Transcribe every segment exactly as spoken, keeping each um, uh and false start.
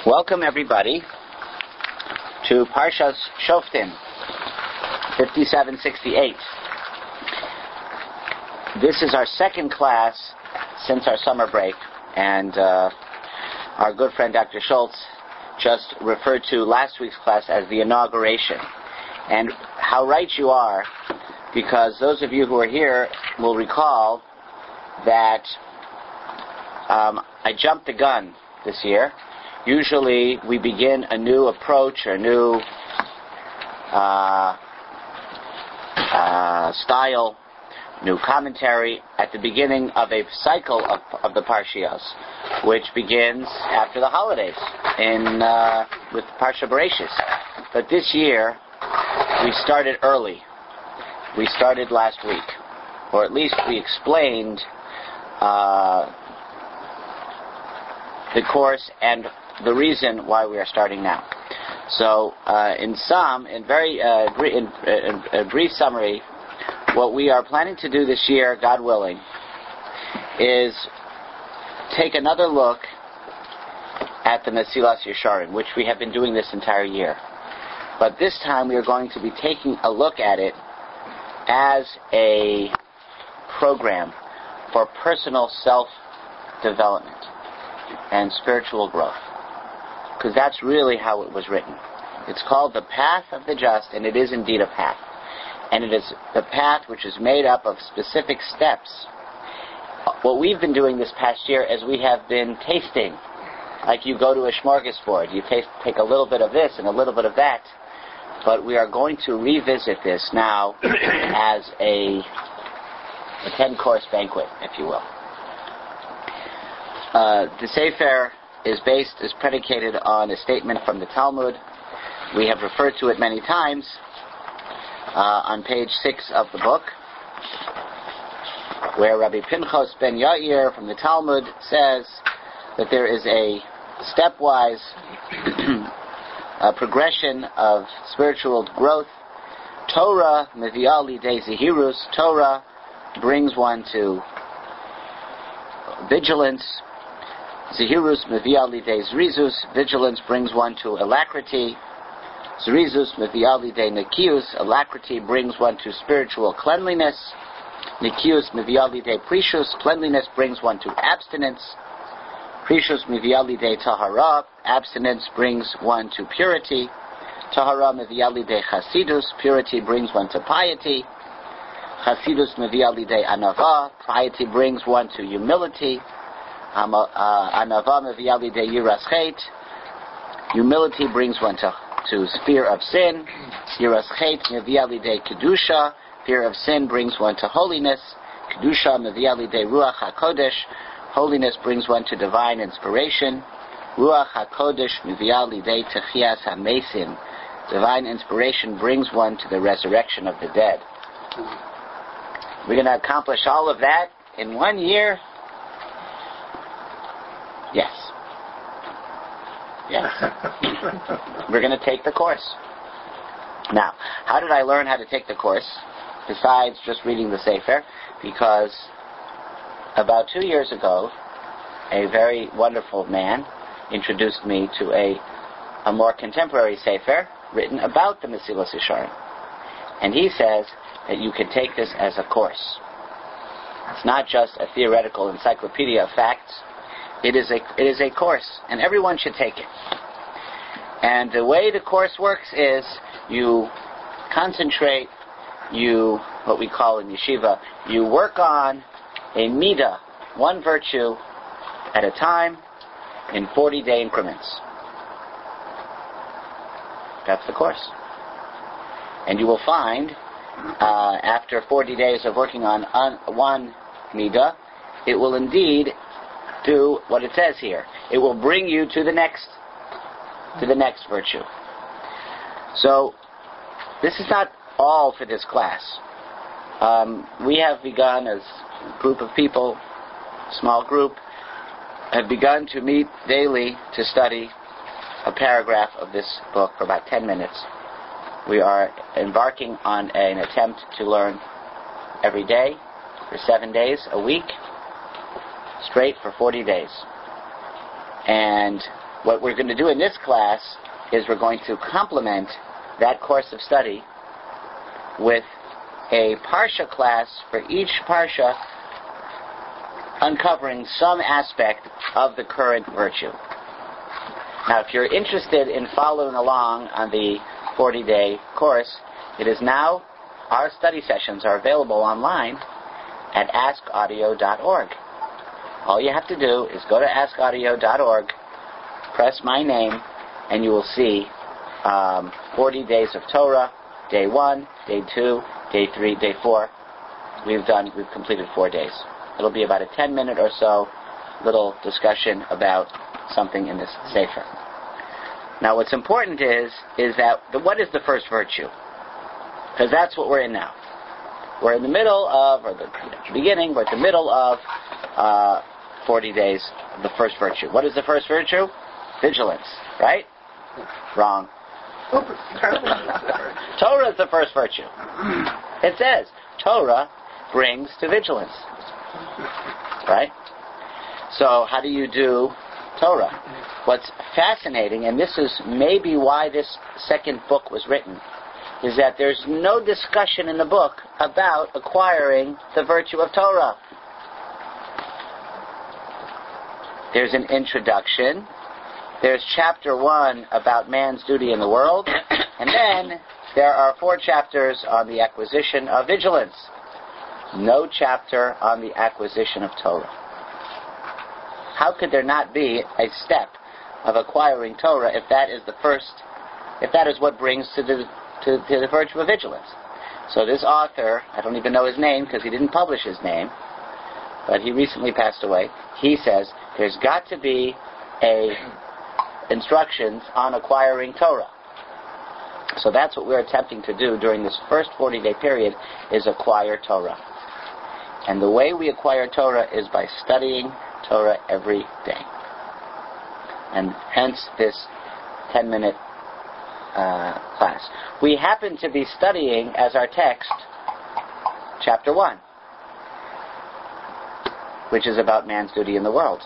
Welcome everybody to Parshas Shoftim fifty-seven sixty-eight. This is our second class since our summer break, and uh, our good friend Doctor Schultz just referred to last week's class as the inauguration. And how right you are, because those of you who are here will recall that um, I jumped the gun this year. Usually we begin a new approach or new uh, uh, style, new commentary at the beginning of a cycle of, of the Parshiyos, which begins after the holidays in uh, with Parsha Bereshis. But this year we started early. We started last week, or at least we explained uh, the course and the reason why we are starting now. So, uh, in sum, in very uh, br- in, in, in brief summary, what we are planning to do this year, God willing, is take another look at the Mesilas Yesharim, which we have been doing this entire year. But this time we are going to be taking a look at it as a program for personal self-development and spiritual growth. Because that's really how it was written. It's called the Path of the Just, and it is indeed a path. And it is the path which is made up of specific steps. What we've been doing this past year is we have been tasting. Like you go to a smorgasbord. You taste, take a little bit of this and a little bit of that. But we are going to revisit this now as a, a ten-course banquet, if you will. Uh, the Sefer is based, is predicated on a statement from the Talmud. We have referred to it many times uh, on page six of the book, where Rabbi Pinchas ben Yair from the Talmud says that there is a stepwise a progression of spiritual growth. Torah mevi'ah lidei zehirus. Torah brings one to vigilance. Zehirus mevi'ah lidei zrizus. Vigilance brings one to alacrity. Zrizus mevi'ah lidei nekius. Alacrity brings one to spiritual cleanliness. Nekius mevi'ah lidei prishus. Cleanliness brings one to abstinence. Prishus mevi'ah lidei tahara. Abstinence brings one to purity. Tahara mevi'ah lidei chasidus. Purity brings one to piety. Chasidus mevi'ah lidei anava. Piety brings one to humility. Anava mevi'ah lidei yiras chet. Humility brings one to, to fear of sin. Yiras chet mevi'ah lidei kedusha. Fear of sin brings one to holiness. Kedusha mevi'ah lidei ruach hakodesh. Holiness brings one to divine inspiration. Ruach HaKodesh mevi'ah lidei techias hamesim. Divine inspiration brings one to the resurrection of the dead. We're going to accomplish all of that in one year? Yes. Yes. We're going to take the course. Now, how did I learn how to take the course, besides just reading the Sefer? Because about two years ago, a very wonderful man introduced me to a, a more contemporary Sefer written about the Mesilas Yesharim. And he says that you can take this as a course. It's not just a theoretical encyclopedia of facts. It is a it is a course, and everyone should take it. And the way the course works is you concentrate, you, what we call in yeshiva, you work on a midah, one virtue at a time, in forty-day increments. That's the course. And you will find, uh, after forty days of working on un- one midah, it will indeed do what it says here. It will bring you to the next, to the next virtue. So, this is not all for this class. Um, we have begun as a group of people, small group, have begun to meet daily to study a paragraph of this book for about ten minutes. We are embarking on an attempt to learn every day for seven days a week, straight for forty days. And what we're going to do in this class is we're going to complement that course of study with a Parsha class for each Parsha, uncovering some aspect of the current virtue. Now, if you're interested in following along on the forty-day course, it is now, our study sessions are available online at ask audio dot org. All you have to do is go to ask audio dot org, press my name, and you will see um, forty days of Torah, day one, day two, day three, day four. We've done, we've completed four days. It'll be about a ten minute or so little discussion about something in this Sefer. Now, what's important is, is that, the, what is the first virtue? Because that's what we're in now. We're in the middle of, or the beginning, we're at the middle of uh, forty days of the first virtue. What is the first virtue? Vigilance, right? Wrong. Torah is the first virtue. It says, Torah brings to vigilance. Right? So, how do you do Torah? What's fascinating, and this is maybe why this second book was written, is that there's no discussion in the book about acquiring the virtue of Torah. There's an introduction. There's chapter one about man's duty in the world. And then there are four chapters on the acquisition of vigilance. No chapter on the acquisition of Torah. How could there not be a step of acquiring Torah if that is the first, if that is what brings to the to, to the virtue of vigilance? So this author, I don't even know his name because he didn't publish his name, but he recently passed away. He says there's got to be a instructions on acquiring Torah. So that's what we're attempting to do during this first forty-day period, is acquire Torah. And the way we acquire Torah is by studying Torah every day. And hence this ten-minute uh, class. We happen to be studying as our text chapter one, which is about man's duty in the world.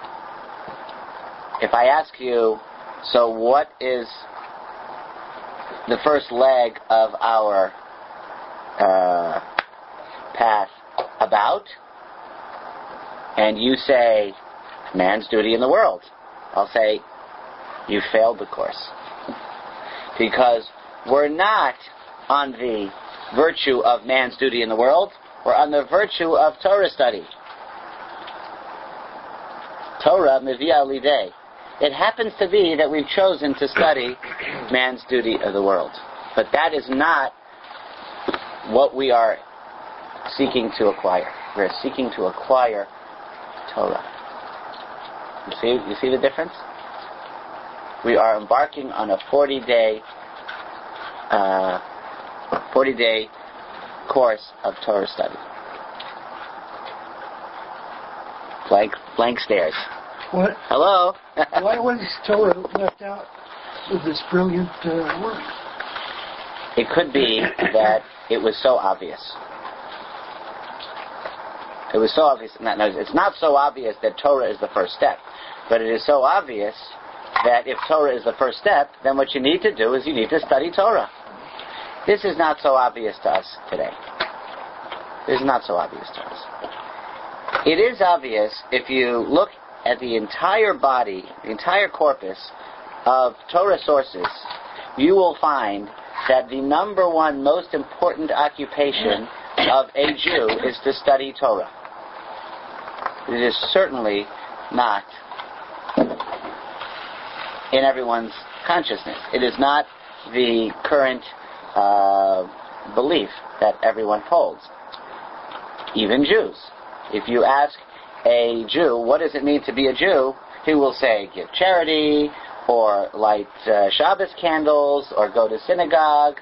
If I ask you, so what is the first leg of our uh, path about? And you say, man's duty in the world. I'll say, you failed the course. Because we're not on the virtue of man's duty in the world, we're on the virtue of Torah study. Torah mivia lidei. It happens to be that we've chosen to study man's duty of the world. But that is not what we are seeking to acquire. We're seeking to acquire Torah. You see, you see the difference? We are embarking on a forty-day, uh, forty-day course of Torah study. Blank, blank stares. What? Hello? Why was Torah left out of this brilliant uh, work? It could be that it was so obvious. It was so obvious. No, no, it's not so obvious that Torah is the first step. But it is so obvious that if Torah is the first step, then what you need to do is you need to study Torah. This is not so obvious to us today. This is not so obvious to us. It is obvious if you look at the entire body, the entire corpus of Torah sources. You will find that the number one most important occupation of a Jew is to study Torah. It is certainly not in everyone's consciousness. It is not the current uh, belief that everyone holds. Even Jews. If you ask a Jew, what does it mean to be a Jew? He will say, give charity, or light uh, Shabbos candles, or go to synagogue.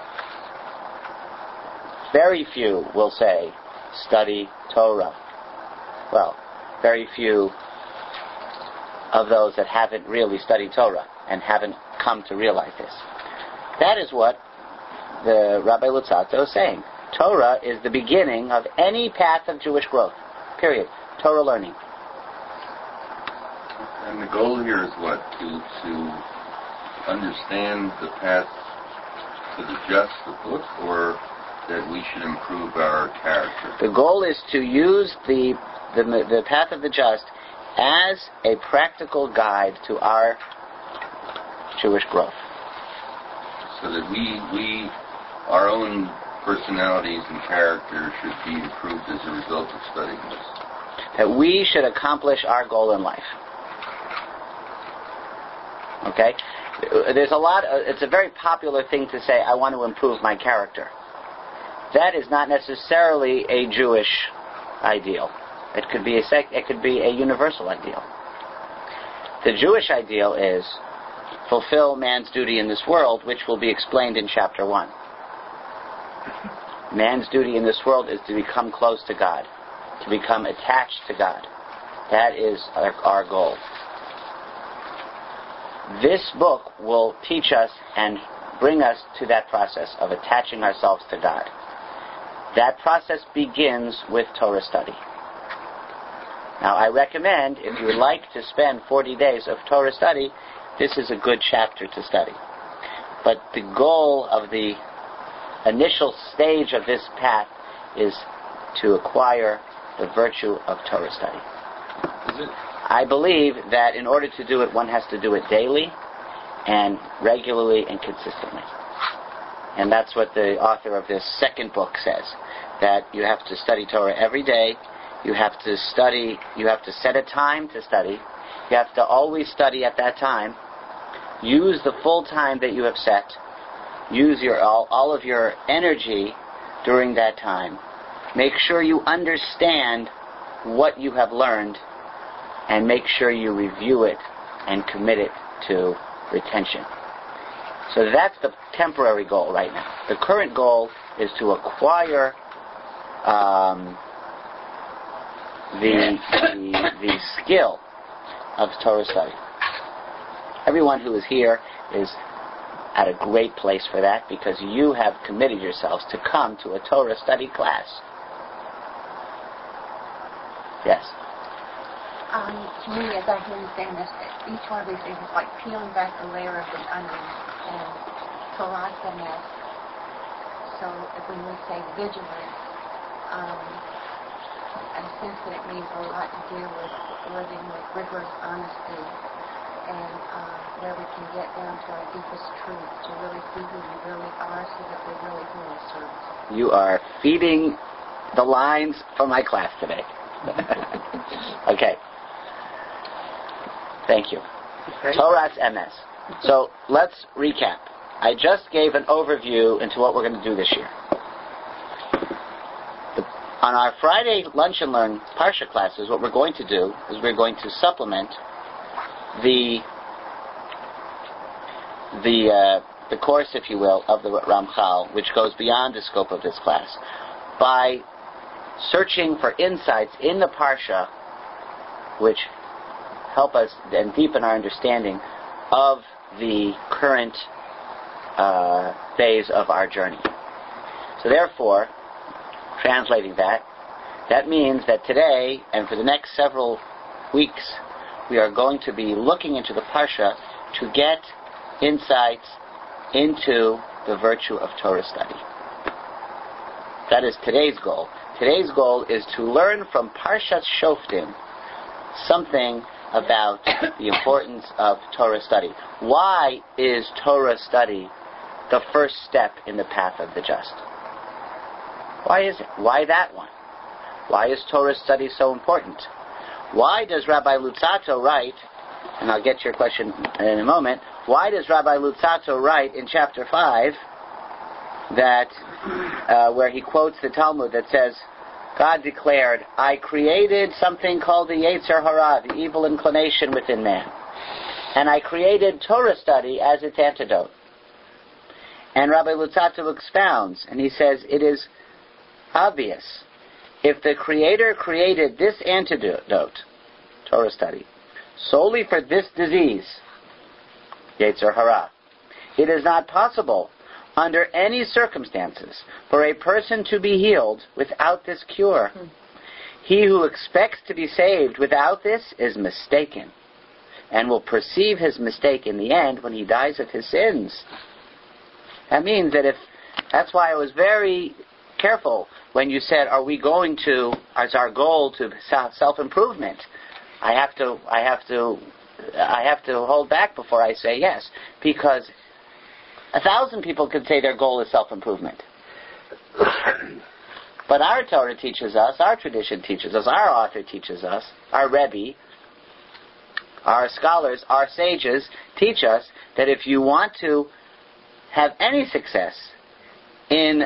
Very few will say, study Torah. Well, very few of those that haven't really studied Torah and haven't come to realize this. That is what the Rabbi Luzzatto is saying. Torah is the beginning of any path of Jewish growth. Period. Torah learning. And the goal here is what? To to understand the path to the just, the book, or that we should improve our character? The goal is to use the the, the path of the just as a practical guide to our Jewish growth. So that we we our own personalities and character should be improved as a result of studying this. That we should accomplish our goal in life. Okay? There's a lot, of, it's a very popular thing to say, I want to improve my character. That is not necessarily a Jewish ideal. It could be a sec, it could be a universal ideal. The Jewish ideal is fulfill man's duty in this world, which will be explained in chapter one. Man's duty in this world is to become close to God, to become attached to God. That is our, our goal. This book will teach us and bring us to that process of attaching ourselves to God. That process begins with Torah study. Now, I recommend, if you would like to spend forty days of Torah study, this is a good chapter to study. But the goal of the initial stage of this path is to acquire the virtue of Torah study. Is it? I believe that in order to do it, one has to do it daily and regularly and consistently. And that's what the author of this second book says, that you have to study Torah every day. You have to study, you have to set a time to study. You have to always study at that time. Use the full time that you have set. Use your all, all of your energy during that time. Make sure you understand what you have learned, and make sure you review it and commit it to retention. So that's the temporary goal right now. The current goal is to acquire um, the, the the skill of Torah study. Everyone who is here is at a great place for that, because you have committed yourselves to come to a Torah study class. Yes? Um, to me, as I hear you saying this, each one of these things is like peeling back the layer of the onion and Torah Semes. So if when we say vigilant, um, I sense that it means a lot to do with living with rigorous honesty, and um, where we can get down to our deepest truth, to really see who we really are, so that we really do our service. You are feeding the lines for my class today. Okay. Thank you. Okay. Torah Emes. So let's recap. I just gave an overview into what we're going to do this year. The, on our Friday Lunch and Learn Parsha classes, what we're going to do is we're going to supplement the the uh, the course, if you will, of the Ramchal, which goes beyond the scope of this class, by searching for insights in the Parsha which help us and deepen our understanding of the current uh, phase of our journey. So therefore, translating that, that means that today and for the next several weeks, we are going to be looking into the Parsha to get insights into the virtue of Torah study. That is today's goal. Today's goal is to learn from Parshat Shoftim something about the importance of Torah study. Why is Torah study the first step in the path of the just? Why is it? Why that one? Why is Torah study so important? Why does Rabbi Luzzatto write, and I'll get to your question in a moment, why does Rabbi Luzzatto write in chapter five that, uh, where he quotes the Talmud that says, God declared, I created something called the Yetzer Hara, the evil inclination within man. And I created Torah study as its antidote. And Rabbi Luzzatto expounds, and he says, it is obvious. If the Creator created this antidote, Torah study, solely for this disease, Yetzer Hara, it is not possible under any circumstances for a person to be healed without this cure. Hmm. He who expects to be saved without this is mistaken. and will perceive his mistake in the end when he dies of his sins. That means that if, that's why I was very careful when you said, are we going to, as our goal to self-improvement? I have to, I have to, I have to hold back before I say yes, because a thousand people could say their goal is self-improvement. But our Torah teaches us, our tradition teaches us, our author teaches us, our Rebbe, our scholars, our sages teach us that if you want to have any success in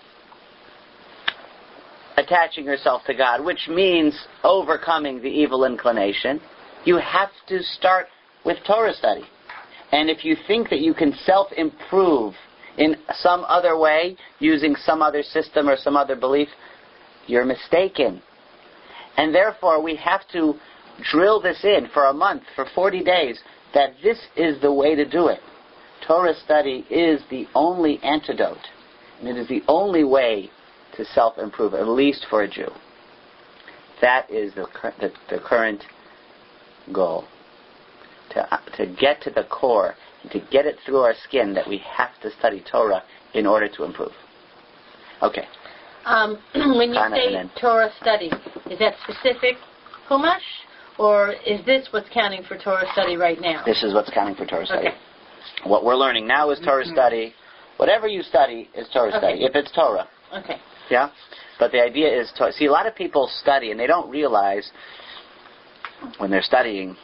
attaching yourself to God, which means overcoming the evil inclination, you have to start with Torah study. And if you think that you can self-improve in some other way, using some other system or some other belief, you're mistaken. And therefore we have to drill this in for a month, for forty days, that this is the way to do it. Torah study is the only antidote, and it is the only way to self-improve, at least for a Jew. That is the, the, the current goal. To, to get to the core, and to get it through our skin that we have to study Torah in order to improve. Okay. Um, when you Kana, say Torah study, is that specific Chumash, or is this what's counting for Torah study right now? This is what's counting for Torah study. Okay. What we're learning now is Torah Mm-hmm. study. Whatever you study is Torah Okay. study, if it's Torah. Okay. Yeah? But the idea is to see, a lot of people study and they don't realize when they're studying,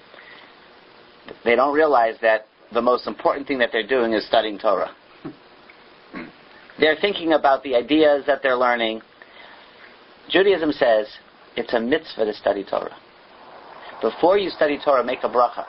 they don't realize that the most important thing that they're doing is studying Torah. They're thinking about the ideas that they're learning. Judaism says it's a mitzvah to study Torah. Before you study Torah, make a bracha.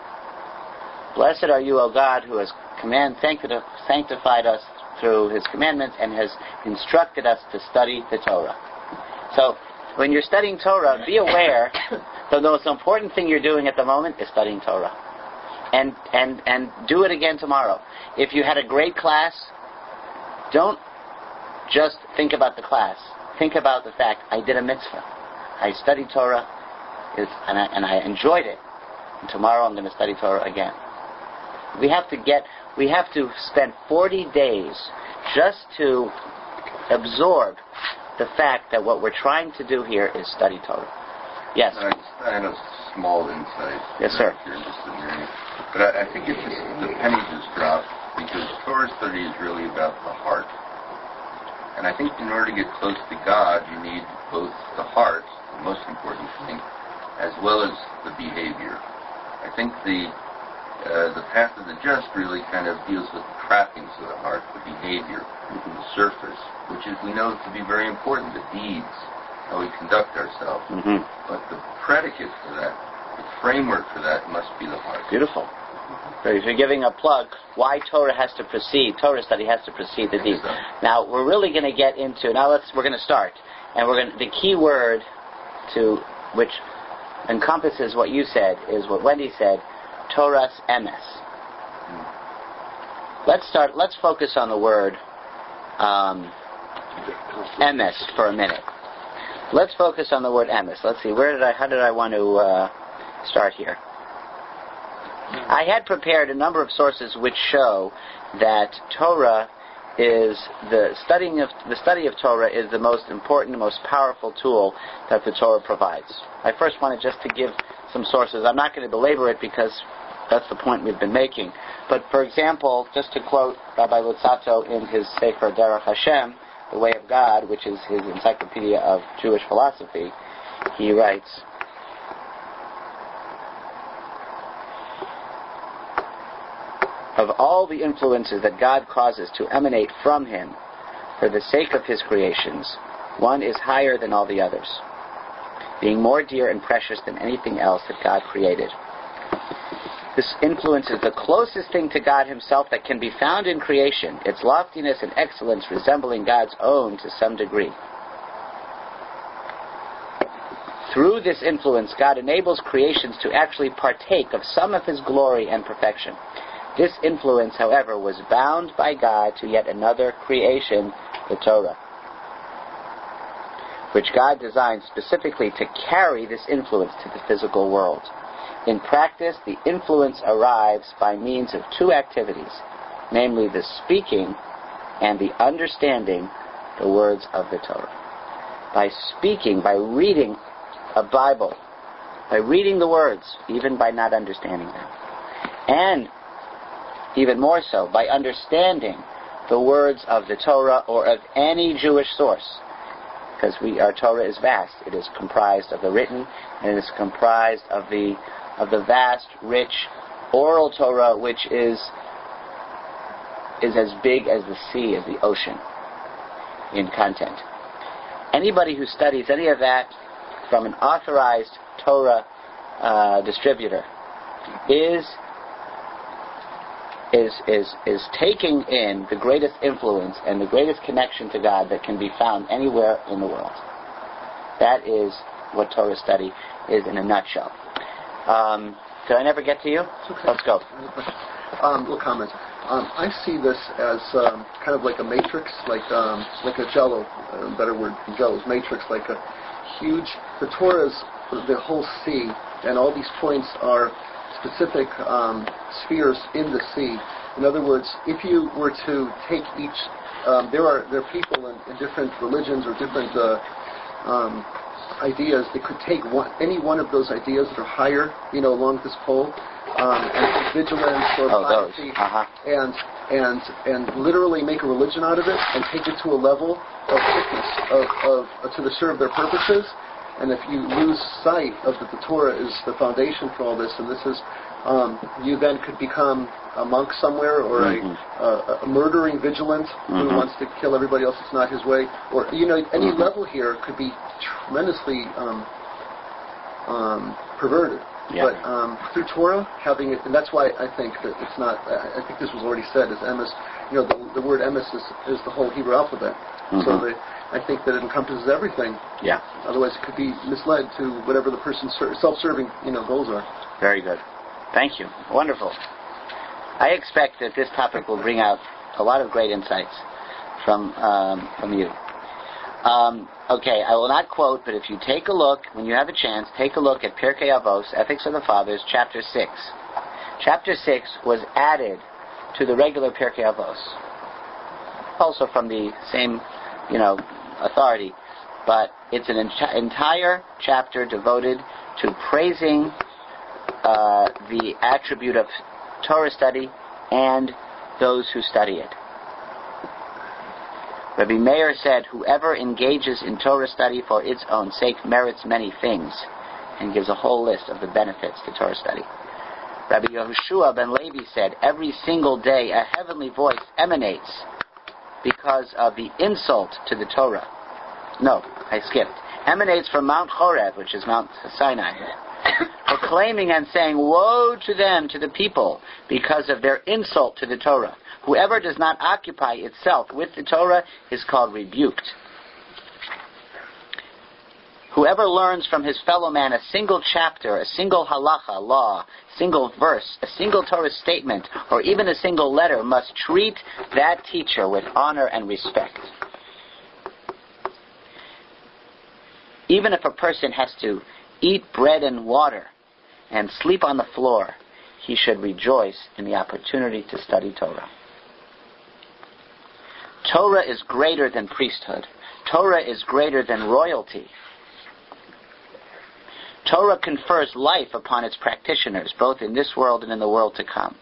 Blessed are you, O God, who has command, sanctified us through His commandments and has instructed us to study the Torah. So, when you're studying Torah, be aware that the most important thing you're doing at the moment is studying Torah. And, and, and do it again tomorrow. If you had a great class, don't just think about the class. Think about the fact, I did a mitzvah. I studied Torah, and I, and I enjoyed it. And tomorrow I'm going to study Torah again. We have to get, we have to spend forty days just to absorb the fact that what we're trying to do here is study Torah. Yes? I, I had a small insight. Yes, sir. If you're interested in hearing. But I, I think it's just, the penny just dropped, because Torah study is really about the heart. And I think in order to get close to God, you need both the heart, the most important thing, as well as the behavior. I think the uh, the path of the just really kind of deals with the trappings of the heart, the behavior, mm-hmm. the surface, which is we know to be very important, the deeds, how we conduct ourselves. Mm-hmm. But the predicate for that, the framework for that, must be the heart. Beautiful. So if you're giving a plug, why Torah has to precede, Torah study has to precede the deed. Now, we're really going to get into, now let's, we're going to start. And we're going to, the key word to, which encompasses what you said, is what Wendy said, Torah's emes. Let's start, let's focus on the word um, emes for a minute. Let's focus on the word emes. Let's see, where did I, how did I want to uh, start here? I had prepared a number of sources which show that Torah is the studying of the study of Torah is the most important, most powerful tool that the Torah provides. I first wanted just to give some sources. I'm not going to belabor it because that's the point we've been making. But for example, just to quote Rabbi Luzzatto in his Sefer Derech Hashem, The Way of God, which is his encyclopedia of Jewish philosophy, he writes, of all the influences that God causes to emanate from Him for the sake of His creations, one is higher than all the others, being more dear and precious than anything else that God created. This influence is the closest thing to God Himself that can be found in creation, its loftiness and excellence resembling God's own to some degree. Through this influence, God enables creations to actually partake of some of His glory and perfection. This influence, however, was bound by God to yet another creation, the Torah, which God designed specifically to carry this influence to the physical world. In practice, the influence arrives by means of two activities, namely the speaking and the understanding the words of the Torah. By speaking, by reading a Bible, by reading the words, even by not understanding them, and even more so, by understanding the words of the Torah or of any Jewish source, because we, our Torah is vast. It is comprised of the written, and it is comprised of the of the vast, rich, oral Torah, which is is as big as the sea, as the ocean, in content. Anybody who studies any of that from an authorized Torah uh, distributor is is is is taking in the greatest influence and the greatest connection to God that can be found anywhere in the world. That is what Torah study is in a nutshell. Um, did I never get to you? Okay. Let's go. Um, little comment. Um, I see this as um, kind of like a matrix, like um, like a jello, a better word than jello is matrix, like a huge, the Torah is the whole sea, and all these points are specific um, spheres in the sea. In other words, if you were to take each, um, there are there are people in, in different religions or different uh, um, ideas that could take one, any one of those ideas that are higher, you know, along this pole, um, and vigilance or oh, piety, uh-huh. and and and literally make a religion out of it and take it to a level of thickness of, of uh, to the serve their purposes. And if you lose sight of that the Torah is the foundation for all this, and this is, um, you then could become a monk somewhere, or mm-hmm. a, a, a murdering vigilant mm-hmm. who wants to kill everybody else that's not his way, or you know, any mm-hmm. level here could be tremendously um, um, perverted. Yeah. But um, through Torah, having it, and that's why I think that it's not. I think this was already said. Is emes, you know, the, the word emes is, is the whole Hebrew alphabet. Mm-hmm. So the, I think that it encompasses everything. Yeah. Otherwise, it could be misled to whatever the person's self-serving, you know, goals are. Very good. Thank you. Wonderful. I expect that this topic will bring out a lot of great insights from um, from you. Um, okay, I will not quote, but if you take a look, when you have a chance, take a look at Pirkei Avos, Ethics of the Fathers, Chapter six. Chapter six was added to the regular Pirkei Avos, also from the same, you know, authority, but it's an ent- entire chapter devoted to praising uh, the attribute of Torah study and those who study it. Rabbi Meir said, whoever engages in Torah study for its own sake merits many things, and gives a whole list of the benefits to Torah study. Rabbi Yehoshua ben Levi said, every single day a heavenly voice emanates because of the insult to the Torah. No, I skipped. Emanates from Mount Horeb, which is Mount Sinai, proclaiming and saying, woe to them, to the people, because of their insult to the Torah. Whoever does not occupy itself with the Torah is called rebuked. Whoever learns from his fellow man a single chapter, a single halacha, law, single verse, a single Torah statement, or even a single letter must treat that teacher with honor and respect. Even if a person has to eat bread and water and sleep on the floor, he should rejoice in the opportunity to study Torah. Torah is greater than priesthood. Torah is greater than royalty. Torah confers life upon its practitioners, both in this world and in the world to come.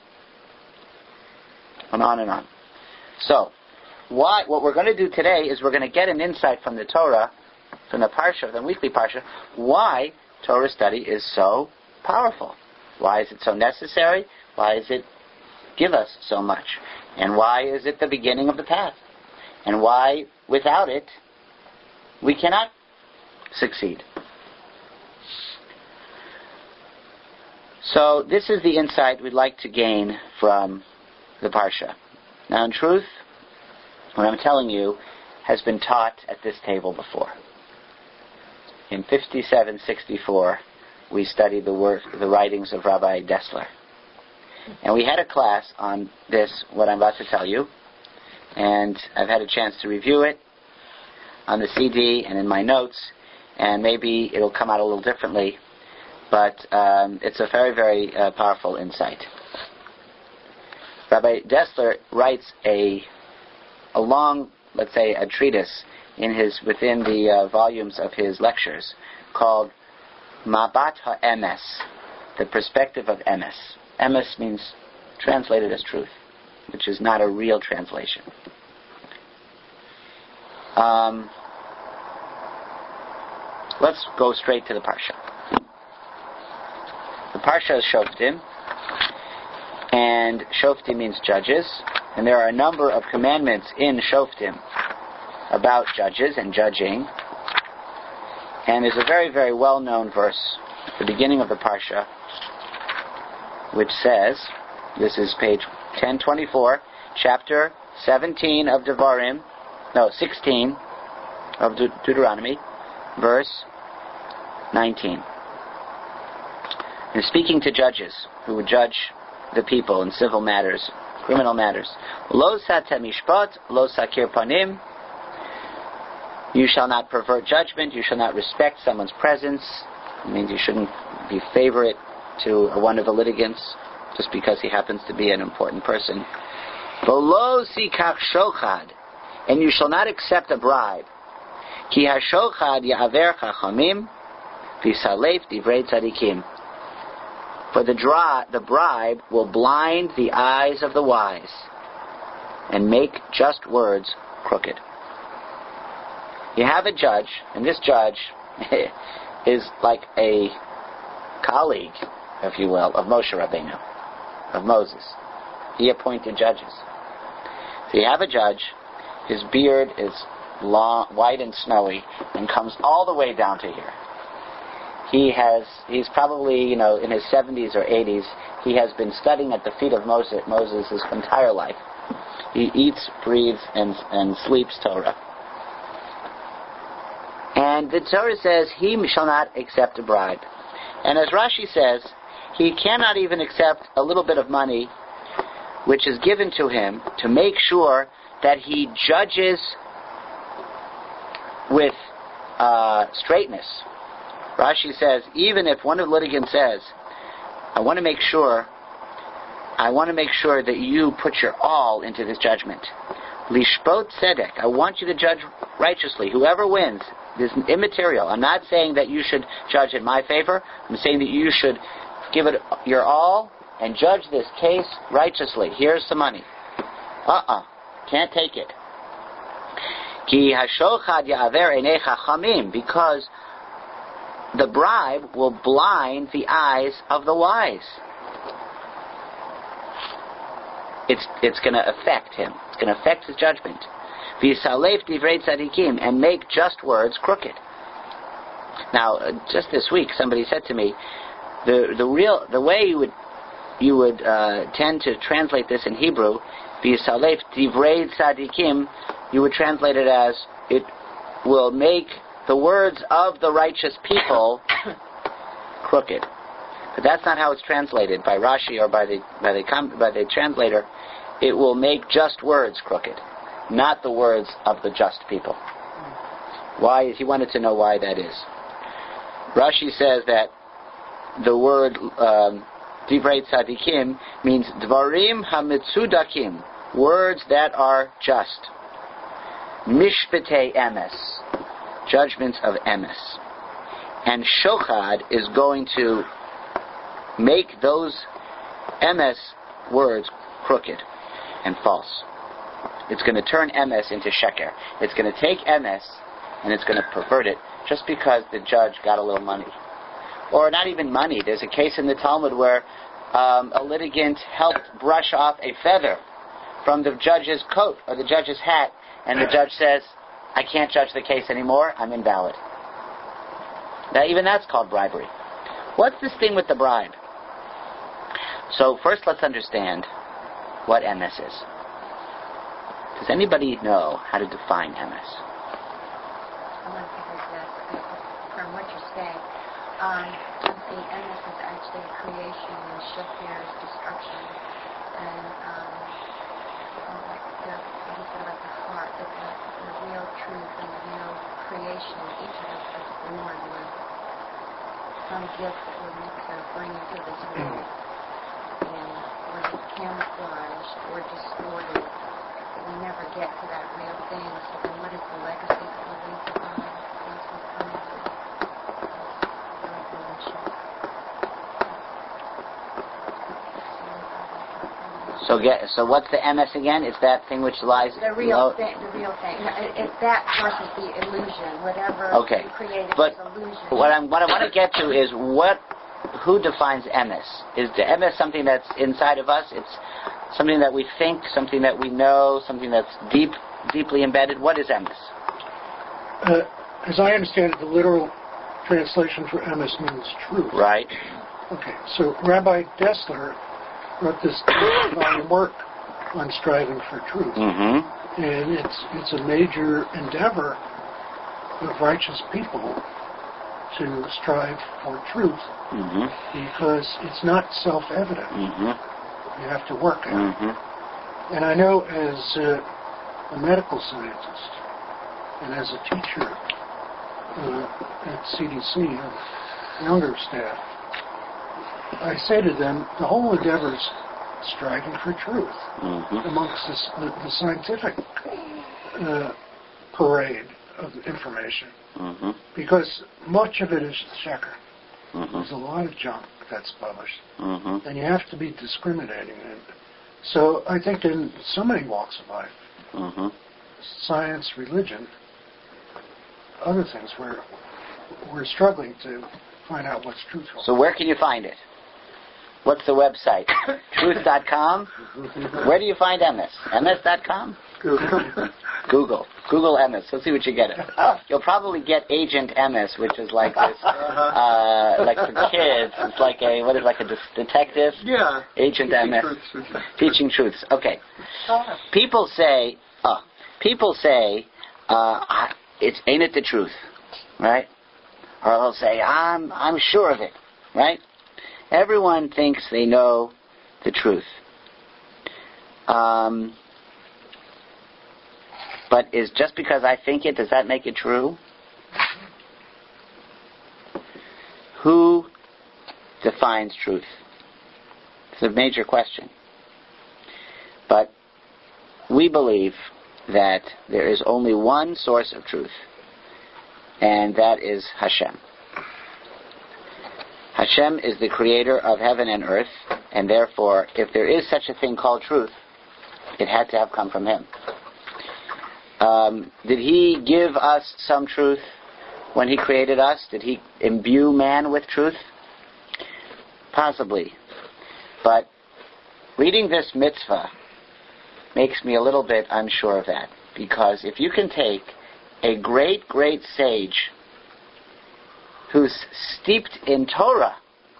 And on and on. So, why, what we're going to do today is we're going to get an insight from the Torah, from the Parsha, the weekly Parsha, why Torah study is so powerful. Why is it so necessary? Why does it give us so much? And why is it the beginning of the path? And why, without it, we cannot succeed. So this is the insight we'd like to gain from the Parsha. Now, in truth, what I'm telling you has been taught at this table before. In fifty-seven sixty-four, we studied the work, the writings of Rabbi Dessler. And we had a class on this, what I'm about to tell you. And I've had a chance to review it on the C D and in my notes. And maybe it'll come out a little differently. but um, it's a very, very uh, powerful insight. Rabbi Dessler writes a a long, let's say, a treatise in his within the uh, volumes of his lectures called Mabat HaEmes, the perspective of Emes. Emes means translated as truth, which is not a real translation. Um, let's go straight to the Parsha. The Parsha is Shoftim, and Shoftim means judges, and there are a number of commandments in Shoftim about judges and judging. And there's a very, very well-known verse at the beginning of the Parsha, which says, this is page ten twenty-four, chapter seventeen of Devarim, no, sixteen of De- Deuteronomy, verse nineteen. And speaking to judges who would judge the people in civil matters, criminal matters. Lo satem mishpat, lo sakir panim. You shall not pervert judgment. You shall not respect someone's presence. It means you shouldn't be favorite to one of the litigants just because he happens to be an important person. V'lo sikach shochad, and you shall not accept a bribe. Ki hashochad ya'aver chachamim v'salef divrei tzadikim. For the, dra- the bribe will blind the eyes of the wise and make just words crooked. You have a judge, and this judge is like a colleague, if you will, of Moshe Rabbeinu, of Moses. He appointed judges. So you have a judge, his beard is long, white and snowy, and comes all the way down to here. He has, he's probably, you know, in his seventies or eighties, he has been studying at the feet of Moses, Moses his entire life. He eats, breathes, and, and sleeps Torah. And the Torah says, he shall not accept a bribe. And as Rashi says, he cannot even accept a little bit of money which is given to him to make sure that he judges with uh, straightness. Rashi says, even if one of the litigants says, I want to make sure, I want to make sure that you put your all into this judgment. Lishpot tzedek, I want you to judge righteously. Whoever wins is immaterial. I'm not saying that you should judge in my favor. I'm saying that you should give it your all and judge this case righteously. Here's some money. Uh-uh. Can't take it. Ki hashochad ya'aver einei chachamim, because the bribe will blind the eyes of the wise. It's it's going to affect him. It's going to affect his judgment. V'yisalef divrei tzadikim, and make just words crooked. Now, uh, just this week, somebody said to me, the the real the way you would you would uh, tend to translate this in Hebrew, v'yisalef divrei tzadikim, you would translate it as, it will make the words of the righteous people crooked. But that's not how it's translated by Rashi or by the by the by the translator. It will make just words crooked, not the words of the just people. Why? He wanted to know why that is. Rashi says that the word um, divrei tzadikim means dvarim hamitzudakim, words that are just. Mishpetei emes, judgments of emes. And shochad is going to make those emes words crooked and false. It's going to turn emes into sheker. It's going to take emes and it's going to pervert it just because the judge got a little money. Or not even money. There's a case in the Talmud where um, a litigant helped brush off a feather from the judge's coat or the judge's hat, and the judge says, I can't judge the case anymore, I'm invalid. Now even that's called bribery. What's this thing with the bribe? So first let's understand what emes is. Does anybody know how to define emes? I want to figure that from what you're saying. Um, the emes is actually a creation and shofar is destruction. And um, like the, what you said about the heart, that the, the real truth and the real creation, each of us is born with some gift that we're meant to bring into this world. And when it's camouflaged or distorted, we never get to that real thing. So then what is the legacy that we leave behind once we come into the revelation? So get so what's the M S again? It's that thing which lies The real low. thing. The real thing. It's that versus the illusion. Whatever Okay. you created But as illusion. what I'm what I want to get to is what who defines M S? Is the M S something that's inside of us? It's something that we think, something that we know, something that's deep deeply embedded. What is M S? Uh, as I understand it, the literal translation for M S means truth. Right. Okay, so Rabbi Dessler wrote this volume work on striving for truth. Mm-hmm. And it's it's a major endeavor of righteous people to strive for truth Mm-hmm. because it's not self-evident. Mm-hmm. You have to work at it. Mm-hmm. And I know as uh, a medical scientist and as a teacher uh, at C D C of younger staff, I say to them, the whole endeavor is striving for truth Mm-hmm. amongst this, the, the scientific uh, parade of information, Mm-hmm. because much of it is sheker. Mm-hmm. There's a lot of junk that's published, Mm-hmm. and you have to be discriminating. And so I think in so many walks of life, Mm-hmm. science, religion, other things, we're, we're struggling to find out what's truthful. So where can you find it? What's the website? truth dot com? Where do you find M S? M S dot com? Google. Google M S. Let's see what you get. You'll probably get Agent M S, which is like this, uh, like for kids. It's like a, what is it, like a de- detective? Yeah. Agent Teaching M S. truths. Teaching truths. Okay. People say, oh, people say, uh, it's ain't it the truth, right? Or they'll say, I'm, I'm sure of it, right? Everyone thinks they know the truth. Um, but is just because I think it, does that make it true? Who defines truth? It's a major question. But we believe that there is only one source of truth, and that is Hashem. Hashem is the creator of heaven and earth, and therefore, if there is such a thing called truth, it had to have come from Him. Um, did He give us some truth when He created us? Did He imbue man with truth? Possibly. But reading this mitzvah makes me a little bit unsure of that. Because if you can take a great, great sage who's steeped in Torah,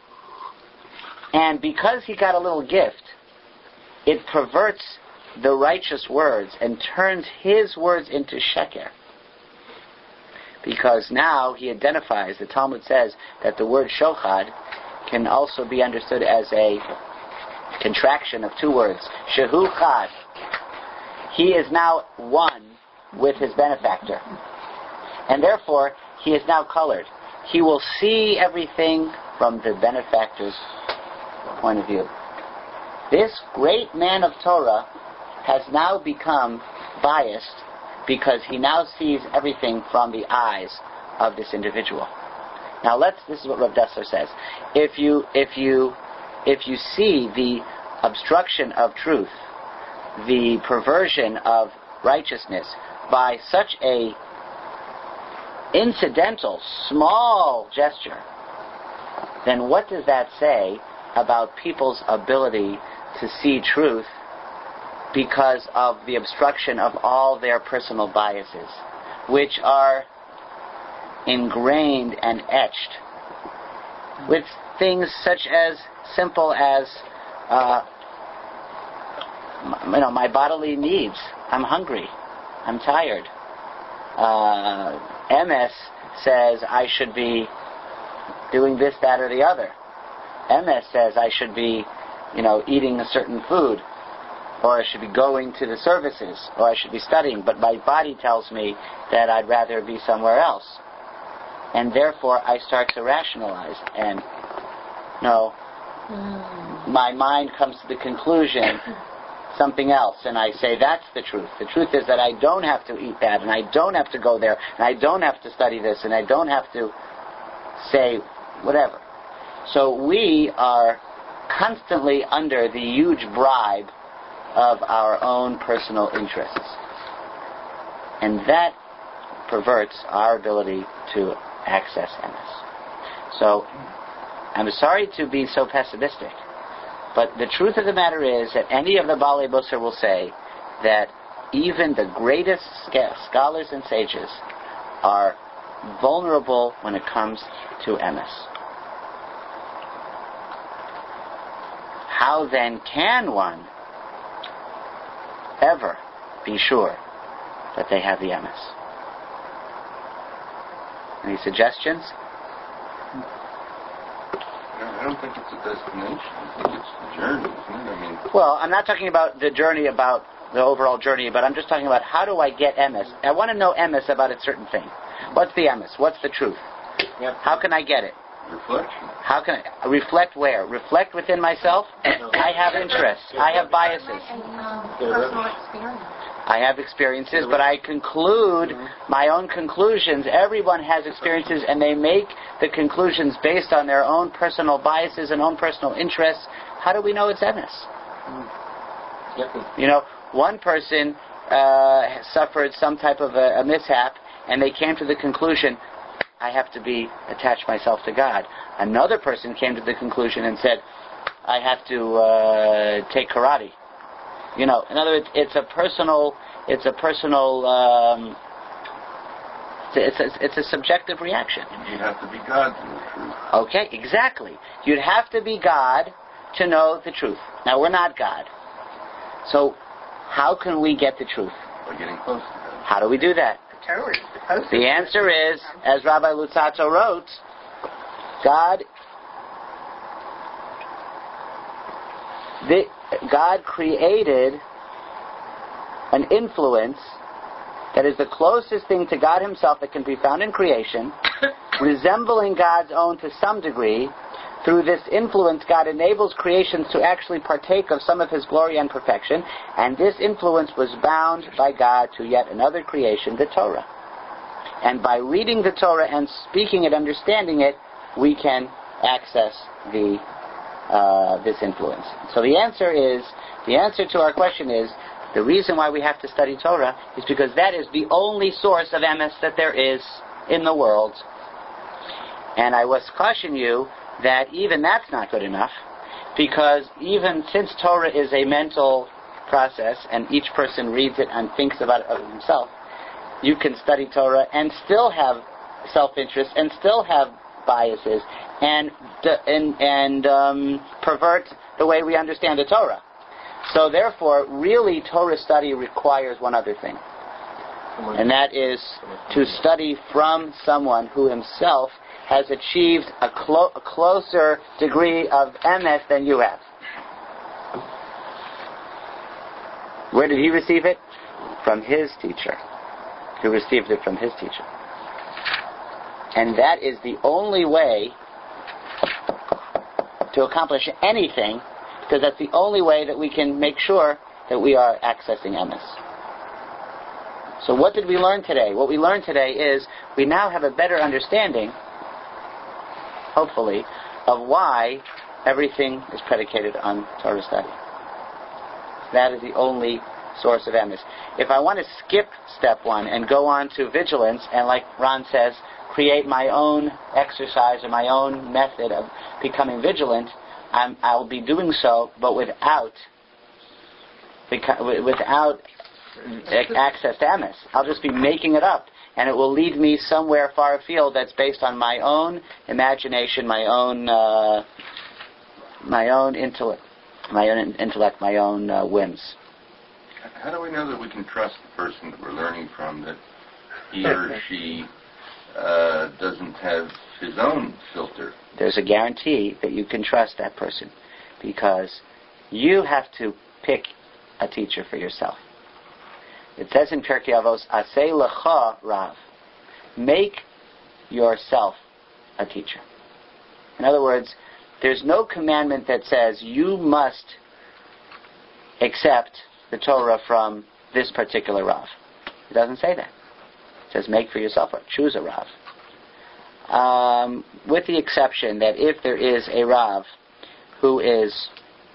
and because he got a little gift, it perverts the righteous words and turns his words into sheker. Because now he identifies, the Talmud says that the word shochad can also be understood as a contraction of two words, shehu chad. He is now one with his benefactor. And therefore, he is now colored. He will see everything from the benefactor's point of view. This great man of Torah has now become biased because he now sees everything from the eyes of this individual. Now let's, this is what Rav Dessler says. If you, if you, if you see the obstruction of truth, the perversion of righteousness by such a incidental, small gesture, then what does that say about people's ability to see truth because of the obstruction of all their personal biases, which are ingrained and etched with things such as simple as uh, you know, my bodily needs. I'm hungry. I'm tired. Uh, M S says I should be doing this, that, or the other. M S says I should be, you know, eating a certain food, or I should be going to the services, or I should be studying, but my body tells me that I'd rather be somewhere else. and therefore I start to rationalize. And no, Mm. my mind comes to the conclusion something else, and I say that's the truth. The truth is that I don't have to eat that, and I don't have to go there, and I don't have to study this, and I don't have to say whatever. So we are constantly under the huge bribe of our own personal interests. And that perverts our ability to access M S. So, I'm sorry to be so pessimistic, but the truth of the matter is that any of the Baalei Musar will say that even the greatest scholars and sages are vulnerable when it comes to M S. How then can one ever be sure that they have the M S? Any suggestions? I don't think it's a destination. I think it's the journey, isn't it? I mean, well, I'm not talking about the journey, about the overall journey, but I'm just talking about how do I get M S? I want to know M S about a certain thing. What's the M S? What's the truth? How can I get it? reflection. How can I reflect where? Reflect within myself? I have interests. I have biases. Um, personal experience. I have experiences, but I conclude my own conclusions. Everyone has experiences, and they make the conclusions based on their own personal biases and own personal interests. How do we know it's M S? You know, one person uh, suffered some type of a, a mishap, and they came to the conclusion, I have to be attach myself to God. Another person came to the conclusion and said, I have to uh, take karate. You know, in other words, it's a personal, it's a personal, um, it's, a, it's a subjective reaction. You have to be God to know the truth. Okay, exactly. You'd have to be God to know the truth. Now, we're not God. So, how can we get the truth? By getting close to God. How do we do that? The answer is, as Rabbi Luzzatto wrote, God, the, God created an influence that is the closest thing to God Himself that can be found in creation, resembling God's own to some degree. Through this influence, God enables creations to actually partake of some of His glory and perfection, and this influence was bound by God to yet another creation, the Torah. And by reading the Torah and speaking it, understanding it, we can access the uh, this influence. So the answer is, the answer to our question is, the reason why we have to study Torah is because that is the only source of M S that there is in the world. And I must caution you that even that's not good enough, because even since Torah is a mental process and each person reads it and thinks about it of himself, you can study Torah and still have self-interest and still have biases and and, and um, pervert the way we understand the Torah. So therefore, really, Torah study requires one other thing, and that is to study from someone who himself has achieved a, clo- a closer degree of M S than you have. Where did he receive it? From his teacher, who received it from his teacher. And that is the only way to accomplish anything, because that's the only way that we can make sure that we are accessing M S. So what did we learn today? What we learned today is we now have a better understanding, hopefully, of why everything is predicated on Torah study. That is the only source of M S. If I want to skip step one and go on to vigilance, and like Ron says, create my own exercise or my own method of becoming vigilant, I'm, I'll be doing so, but without without access to M S. I'll just be making it up, and it will lead me somewhere far afield that's based on my own imagination, my own uh, my own intellect, my own intellect, my own uh, whims. How do we know that we can trust the person that we're learning from, that he or she uh, doesn't have his own filter? There's a guarantee that you can trust that person, because you have to pick a teacher for yourself. It says in Pirkei Avos, Aseh lecha Rav. Make yourself a teacher. In other words, there's no commandment that says you must accept the Torah from this particular Rav. It doesn't say that. It says make for yourself a, choose a Rav. Um, with the exception that if there is a Rav who is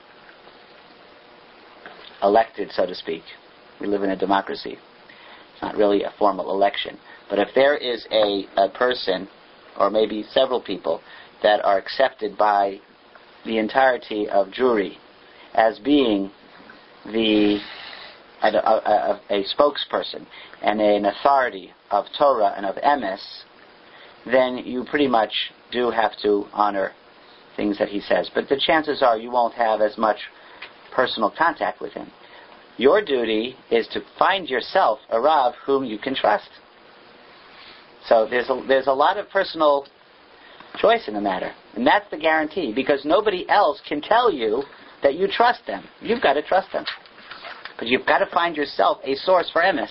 elected, so to speak, we live in a democracy. It's not really a formal election. But if there is a, a person, or maybe several people, that are accepted by the entirety of Jewry as being the a, a, a spokesperson and an authority of Torah and of Emes, then you pretty much do have to honor things that he says. But the chances are you won't have as much personal contact with him. Your duty is to find yourself a Rav whom you can trust. So there's a, there's a lot of personal choice in the matter. And that's the guarantee, because nobody else can tell you that you trust them. You've got to trust them. But you've got to find yourself a source for Emes.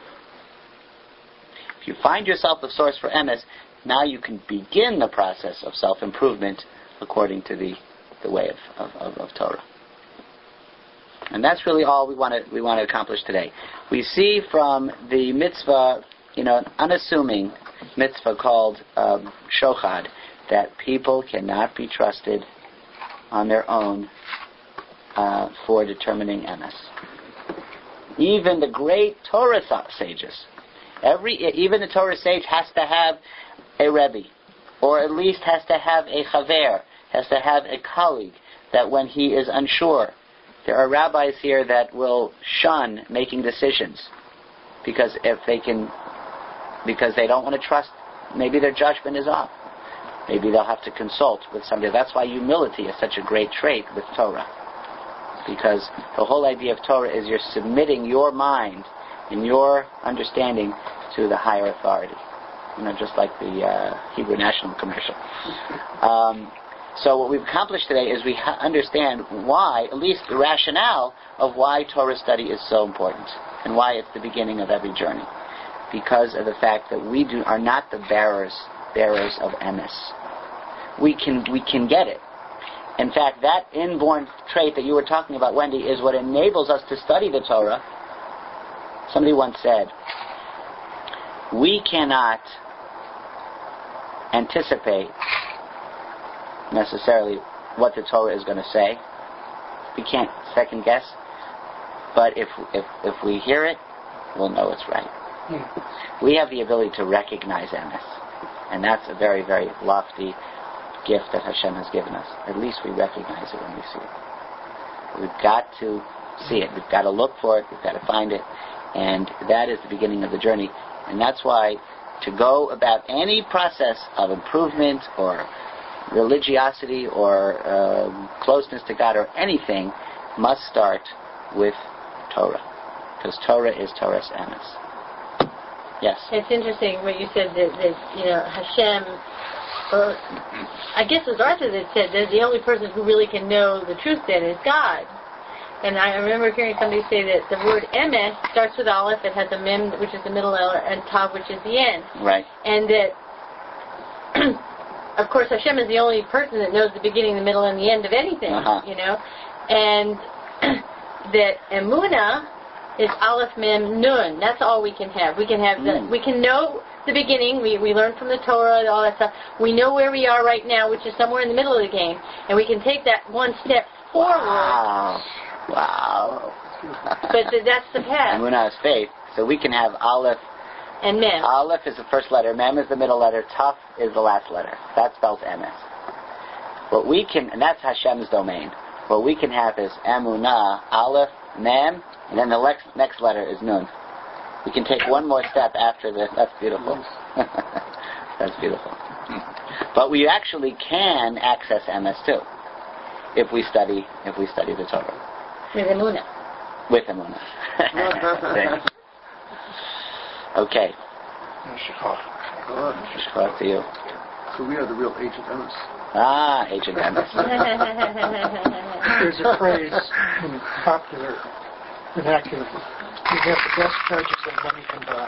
If you find yourself a source for Emes, now you can begin the process of self-improvement according to the, the way of, of, of, of Torah. And that's really all we want to we want to accomplish today. We see from the mitzvah, you know, an unassuming mitzvah called um, shochad, that people cannot be trusted on their own uh, for determining Emes. Even the great Torah sages, every even the Torah sage has to have a rebbe, or at least has to have a chaver, has to have a colleague, that when he is unsure. There are rabbis here that will shun making decisions because if they can, because they don't want to trust, maybe their judgment is off. Maybe they'll have to consult with somebody. That's why humility is such a great trait with Torah, because the whole idea of Torah is you're submitting your mind and your understanding to the higher authority. You know, just like the uh, Hebrew National commercial. Um, So what we've accomplished today is we ha- understand why, at least the rationale of why Torah study is so important and why it's the beginning of every journey. Because of the fact that we do are not the bearers bearers of Emes. We can we can get it. In fact, that inborn trait that you were talking about, Wendy, is what enables us to study the Torah. Somebody once said, we cannot anticipate necessarily what the Torah is going to say. We can't second guess. But if if if we hear it, we'll know it's right. Hmm. We have the ability to recognize Emes. And that's a very, very lofty gift that Hashem has given us. At least we recognize it when we see it. We've got to see it. We've got to look for it. We've got to find it. And that is the beginning of the journey. And that's why to go about any process of improvement or religiosity or uh, closeness to God or anything must start with Torah, because Torah is Torah's Emes. Yes. It's interesting what you said that, that you know Hashem. Or I guess it was Arthur that said that the only person who really can know the truth then is God. And I remember hearing somebody say that the word Emes starts with Aleph, it has a Mem, which is the middle letter, and Tav, which is the end. Right. And that. Of course, Hashem is the only person that knows the beginning, the middle, and the end of anything, uh-huh. you know. And that Emunah is Aleph, Mem, Nun. That's all we can have. We can have the, mm. we can know the beginning. We we learn from the Torah, all that stuff. We know where we are right now, which is somewhere in the middle of the game, and we can take that one step forward. Wow. Wow. But th- that's the path. Emunah is faith, so we can have Aleph. And Mem. Aleph is the first letter, Mem is the middle letter, Taf is the last letter. That spells Emes. What we can, and that's Hashem's domain. What we can have is Emunah, Aleph, Mem, and then the next, next letter is Nun. We can take one more step after this. That's beautiful. That's beautiful. But we actually can access Emes too, if we study, if we study the Torah. With Emunah. With Emunah. Okay. Shachar to you. So we are the real Agent Emes. Ah, Agent Emes. There's a phrase popular vernacular. We have the best charges that money can buy.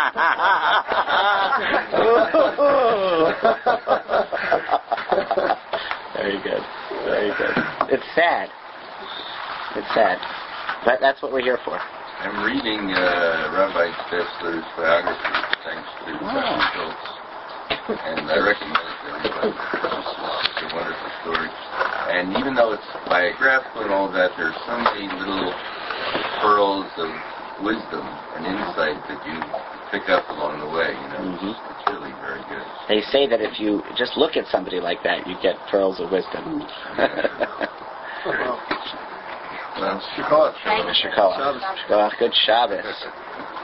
Very good. Very good. It's sad. It's sad. But that's what we're here for. I'm reading uh, Rabbi Dessler's biography, thanks to Pastor Schultz. And I recommend it to everybody. It's a wonderful story. And even though it's biographical and all that, there's so many little pearls of wisdom and insight that you pick up along the way. You know, mm-hmm. it's, it's really very good. They say that if you just look at somebody like that, you get pearls of wisdom. Well, Shakoach. Shakoach. Good Shabbos.